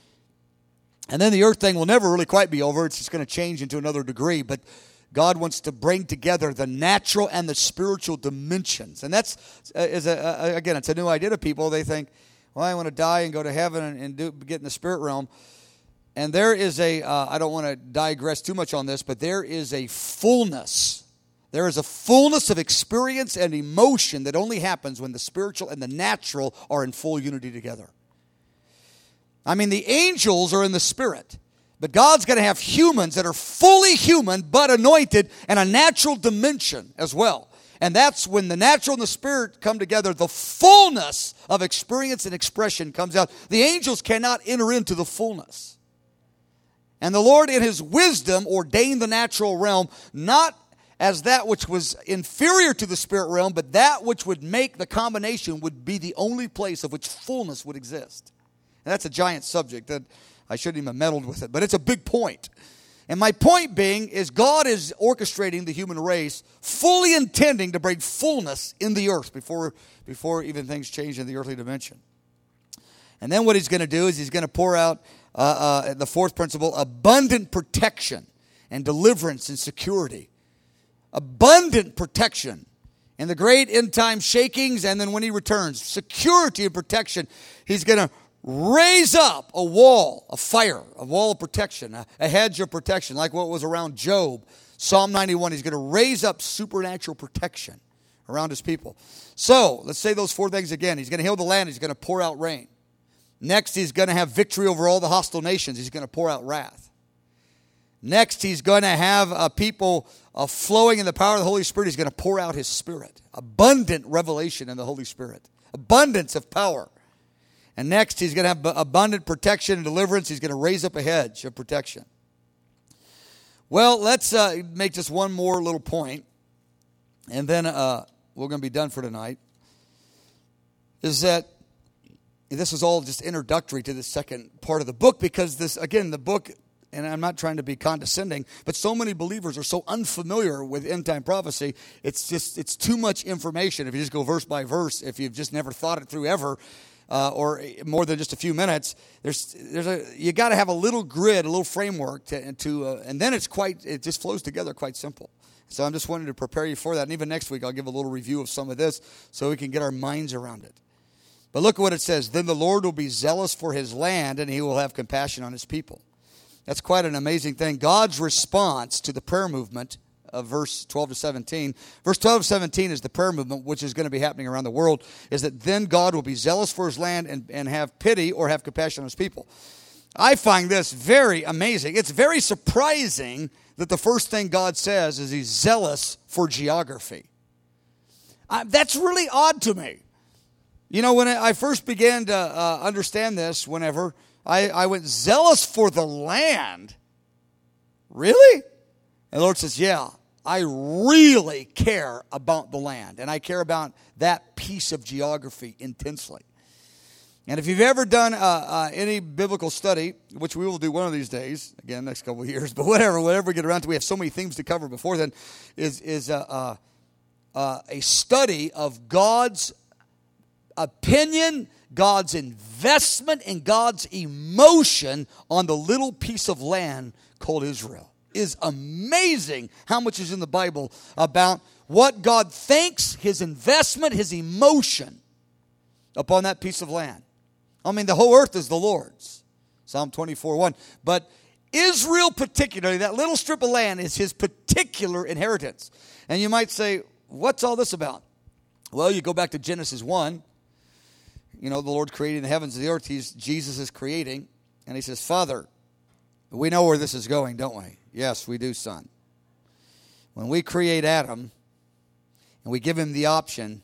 And then the earth thing will never really quite be over. It's just going to change into another degree. But God wants to bring together the natural and the spiritual dimensions. And that's, again, it's a new idea to people. They think, well, I want to die and go to heaven and get in the spirit realm. And there is I don't want to digress too much on this, but there is a fullness. There is a fullness of experience and emotion that only happens when the spiritual and the natural are in full unity together. I mean, the angels are in the spirit, but God's going to have humans that are fully human but anointed and a natural dimension as well. And that's when the natural and the spirit come together, the fullness of experience and expression comes out. The angels cannot enter into the fullness. And the Lord in his wisdom ordained the natural realm not as that which was inferior to the spirit realm, but that which would make the combination would be the only place of which fullness would exist. And that's a giant subject that I shouldn't even have meddled with it, but it's a big point. And my point being is God is orchestrating the human race, fully intending to bring fullness in the earth before even things change in the earthly dimension. And then what he's going to do is he's going to pour out the fourth principle, abundant protection and deliverance and security. Abundant protection in the great end time shakings, and then when he returns, security and protection. He's going to raise up a wall of fire, a wall of protection, a hedge of protection, like what was around Job. Psalm 91, he's going to raise up supernatural protection around his people. So, let's say those four things again. He's going to heal the land. He's going to pour out rain. Next, he's going to have victory over all the hostile nations. He's going to pour out wrath. Next, he's going to have people flowing in the power of the Holy Spirit. He's going to pour out his Spirit. Abundant revelation in the Holy Spirit. Abundance of power. And next, he's going to have abundant protection and deliverance. He's going to raise up a hedge of protection. Well, let's make just one more little point, and then we're going to be done for tonight. Is that this is all just introductory to the second part of the book, because this, again, the book, and I'm not trying to be condescending, but so many believers are so unfamiliar with end-time prophecy, it's too much information. If you just go verse by verse, if you've just never thought it through ever, or more than just a few minutes, you got to have a little grid, a little framework, and then it just flows together quite simple. So I'm just wanting to prepare you for that. And even next week, I'll give a little review of some of this so we can get our minds around it. But look at what it says. Then the Lord will be zealous for his land, and he will have compassion on his people. That's quite an amazing thing. God's response to the prayer movement of verse 12 to 17. Verse 12 to 17 is the prayer movement, which is going to be happening around the world, is that then God will be zealous for his land and have pity or have compassion on his people. I find this very amazing. It's very surprising that the first thing God says is he's zealous for geography. That's really odd to me. You know, when I first began to understand this, whenever I went, zealous for the land? Really? And the Lord says, yeah, I really care about the land. And I care about that piece of geography intensely. And if you've ever done any biblical study, which we will do one of these days, again, next couple of years, but whatever we get around to, we have so many things to cover before then, is a study of God's opinion, God's investment, and God's emotion on the little piece of land called Israel. Is amazing how much is in the Bible about what God thinks, his investment, his emotion upon that piece of land. I mean, the whole earth is the Lord's. Psalm 24:1. But Israel particularly, that little strip of land, is his particular inheritance. And you might say, what's all this about? Well, you go back to Genesis 1. You know, the Lord created the heavens and the earth. Jesus is creating. And he says, Father, we know where this is going, don't we? Yes, we do, son. When we create Adam and we give him the option,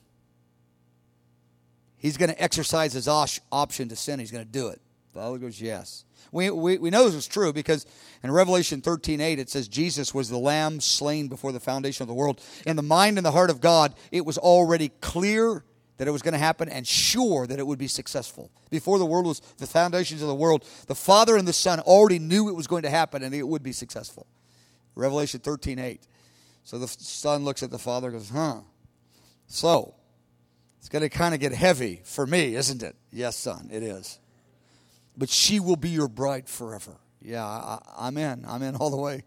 he's going to exercise his option to sin. He's going to do it. Father goes, yes. We know this is true because in Revelation 13:8 it says Jesus was the lamb slain before the foundation of the world. In the mind and the heart of God, it was already clear that it was going to happen and sure that it would be successful. Before the world was the foundations of the world, the Father and the Son already knew it was going to happen and it would be successful. Revelation 13:8. So the Son looks at the Father and goes, So, it's going to kind of get heavy for me, isn't it? Yes, son, it is. But she will be your bride forever. Yeah, I'm in. I'm in all the way.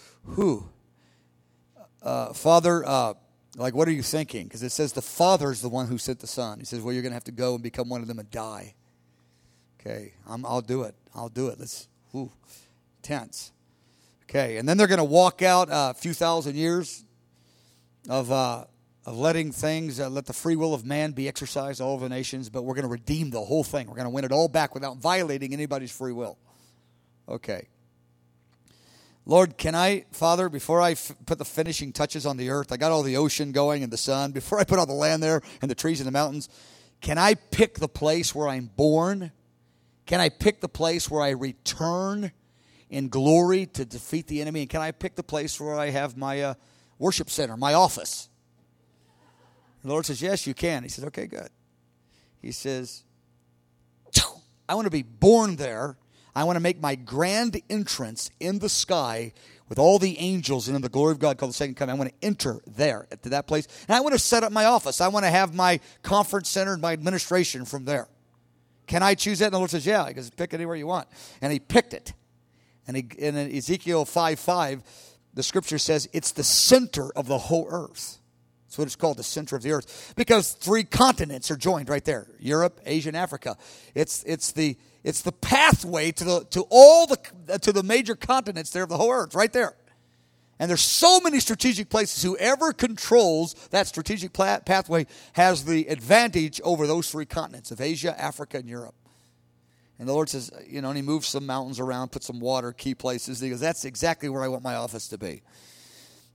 Father, like, what are you thinking? Because it says the Father is the one who sent the Son. He says, well, you're going to have to go and become one of them and die. Okay, I'll do it. I'll do it. Tense. Okay, and then they're going to walk out a few thousand years of letting things, let the free will of man be exercised all over the nations, but we're going to redeem the whole thing. We're going to win it all back without violating anybody's free will. Okay. Lord, can I, Father, before I put the finishing touches on the earth, I got all the ocean going and the sun, before I put all the land there and the trees and the mountains, can I pick the place where I'm born? Can I pick the place where I return in glory to defeat the enemy? And can I pick the place where I have my worship center, my office? The Lord says, yes, you can. He says, okay, good. He says, I want to be born there. I want to make my grand entrance in the sky with all the angels and in the glory of God called the second coming. I want to enter there to that place. And I want to set up my office. I want to have my conference center and my administration from there. Can I choose that? And the Lord says, yeah. He goes, pick it anywhere you want. And he picked it. And in Ezekiel 5:5, the scripture says it's the center of the whole earth. That's what it's called, the center of the earth. Because 3 continents are joined right there. Europe, Asia, and Africa. It's the pathway to the major continents there of the whole earth, right there. And there's so many strategic places. Whoever controls that strategic pathway has the advantage over those 3 continents of Asia, Africa, and Europe. And the Lord says, and he moves some mountains around, put some water, key places. He goes, that's exactly where I want my office to be.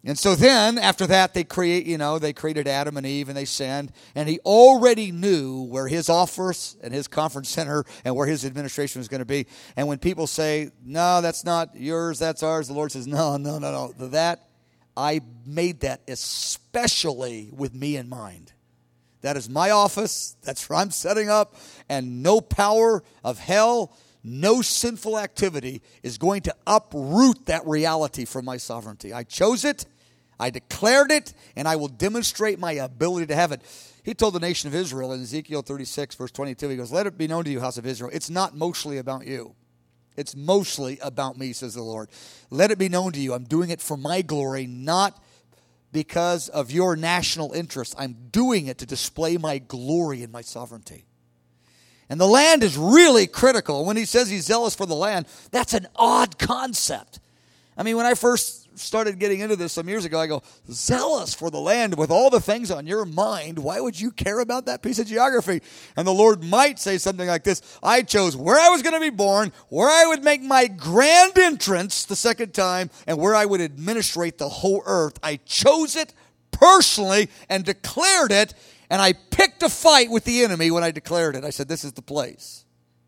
And so then, after that, they created Adam and Eve, and they sinned. And he already knew where his office and his conference center and where his administration was going to be. And when people say, no, that's not yours, that's ours, the Lord says, no. That, I made that especially with me in mind. That is my office. That's where I'm setting up. And no power of hell, no sinful activity is going to uproot that reality from my sovereignty. I chose it, I declared it, and I will demonstrate my ability to have it. He told the nation of Israel in Ezekiel 36, verse 22, he goes, let it be known to you, house of Israel, it's not mostly about you. It's mostly about me, says the Lord. Let it be known to you, I'm doing it for my glory, not because of your national interest. I'm doing it to display my glory and my sovereignty. And the land is really critical. When he says he's zealous for the land, that's an odd concept. I mean, when I first started getting into this some years ago, I go, zealous for the land with all the things on your mind, why would you care about that piece of geography? And the Lord might say something like this, I chose where I was going to be born, where I would make my grand entrance the second time, and where I would administrate the whole earth. I chose it personally and declared it, and I picked a fight with the enemy when I declared it. I said, this is the place.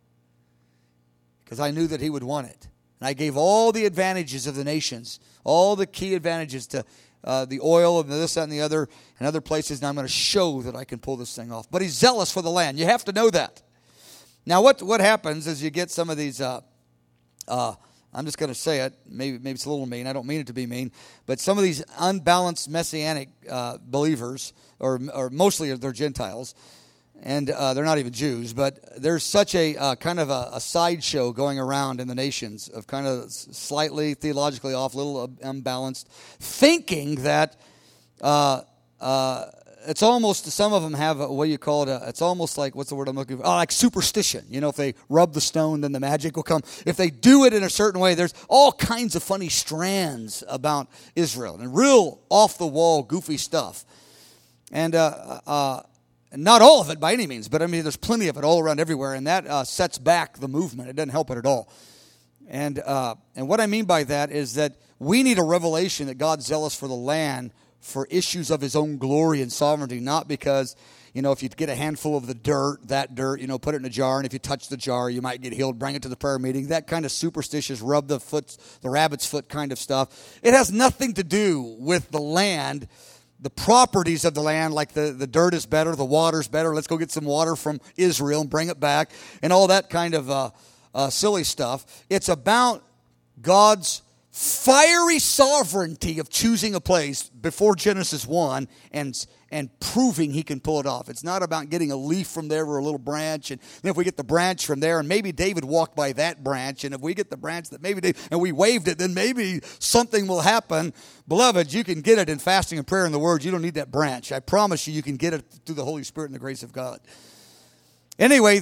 Because I knew that he would want it. And I gave all the advantages of the nations, all the key advantages to the oil and this, that, and the other, and other places. And I'm going to show that I can pull this thing off. But he's zealous for the land. You have to know that. Now, what happens is you get some of these, I'm just going to say it, maybe it's a little mean. I don't mean it to be mean. But some of these unbalanced Messianic believers, or mostly they're Gentiles, and they're not even Jews, but there's such a kind of a sideshow going around in the nations of kind of slightly theologically off, a little unbalanced, thinking that it's almost, some of them have, what do you call it, it's almost like, what's the word I'm looking for? Oh, like superstition. You know, if they rub the stone, then the magic will come. If they do it in a certain way, there's all kinds of funny strands about Israel, and real off-the-wall, goofy stuff. And not all of it by any means, but I mean, there's plenty of it all around everywhere, and that sets back the movement. It doesn't help it at all. And what I mean by that is that we need a revelation that God's zealous for the land for issues of his own glory and sovereignty, not because, you know, if you get a handful of the dirt, you know, put it in a jar, and if you touch the jar, you might get healed, bring it to the prayer meeting, that kind of superstitious, rub the rabbit's foot kind of stuff. It has nothing to do with the land, the properties of the land, like the dirt is better, the water's better, let's go get some water from Israel and bring it back, and all that kind of silly stuff. It's about God's fiery sovereignty of choosing a place before Genesis 1 and proving he can pull it off. It's not about getting a leaf from there or a little branch, and then if we get the branch from there, and maybe David walked by that branch, and if we get the branch that maybe David, and we waved it, then maybe something will happen. Beloved, you can get it in fasting and prayer and the Word. You don't need that branch. I promise you can get it through the Holy Spirit and the grace of God. Anyway,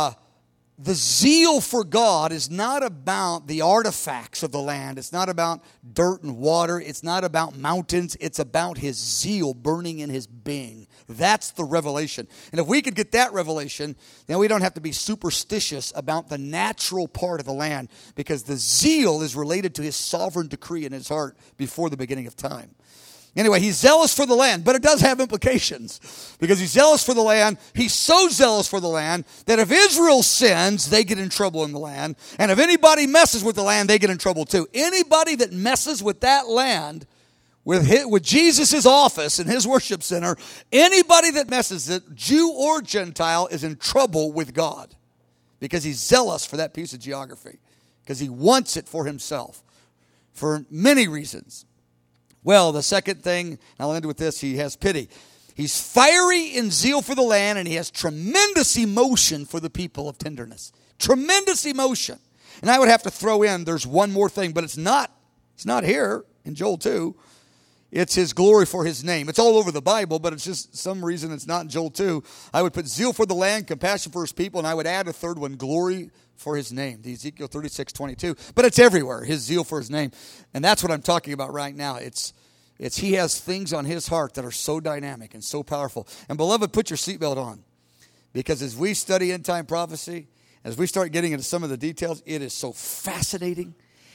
the zeal for God is not about the artifacts of the land. It's not about dirt and water. It's not about mountains. It's about his zeal burning in his being. That's the revelation. And if we could get that revelation, then we don't have to be superstitious about the natural part of the land, because the zeal is related to his sovereign decree in his heart before the beginning of time. Anyway, he's zealous for the land, but it does have implications, because he's zealous for the land. He's so zealous for the land that if Israel sins, they get in trouble in the land. And if anybody messes with the land, they get in trouble too. Anybody that messes with that land, with Jesus' office and his worship center, anybody that messes it, Jew or Gentile, is in trouble with God, because he's zealous for that piece of geography, because he wants it for himself for many reasons. Well, the second thing, I'll end with this, he has pity. He's fiery in zeal for the land, and he has tremendous emotion for the people of tenderness. Tremendous emotion. And I would have to throw in, there's one more thing, but it's not here in Joel 2. It's his glory for his name. It's all over the Bible, but it's just some reason it's not in Joel 2. I would put zeal for the land, compassion for his people, and I would add a third one, glory for his name, the Ezekiel 36:22. But it's everywhere, his zeal for his name. And that's what I'm talking about right now. It's he has things on his heart that are so dynamic and so powerful. And beloved, put your seatbelt on. Because as we study end time prophecy, as we start getting into some of the details, it is so fascinating.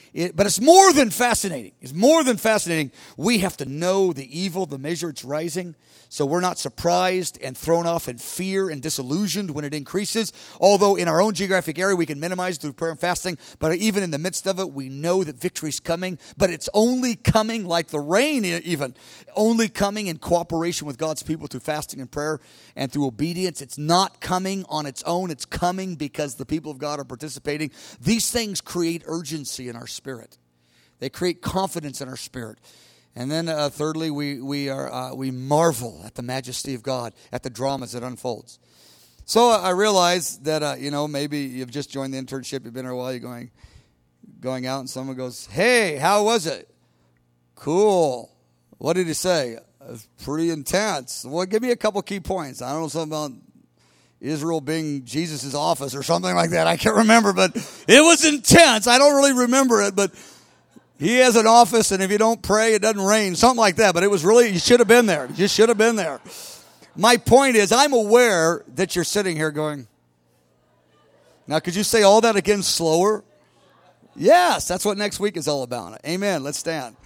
But it's more than fascinating. It's more than fascinating. We have to know the evil, the measure it's rising, so we're not surprised and thrown off in fear and disillusioned when it increases. Although in our own geographic area, we can minimize through prayer and fasting. But even in the midst of it, we know that victory's coming. But it's only coming like the rain even. Only coming in cooperation with God's people through fasting and prayer and through obedience. It's not coming on its own. It's coming because the people of God are participating. These things create urgency in our spirit. They create confidence in our spirit. And then thirdly, we marvel at the majesty of God, at the drama as it unfolds. So I realize that, maybe you've just joined the internship, you've been here a while, you're going out and someone goes, hey, how was it? Cool. What did he say? It was pretty intense. Well, give me a couple key points. I don't know something about Israel being Jesus' office or something like that. I can't remember, but it was intense. I don't really remember it, but he has an office, and if you don't pray, it doesn't rain. Something like that. But it was really, you should have been there. You should have been there. My point is, I'm aware that you're sitting here going, now could you say all that again slower? Yes, that's what next week is all about. Amen. Let's stand.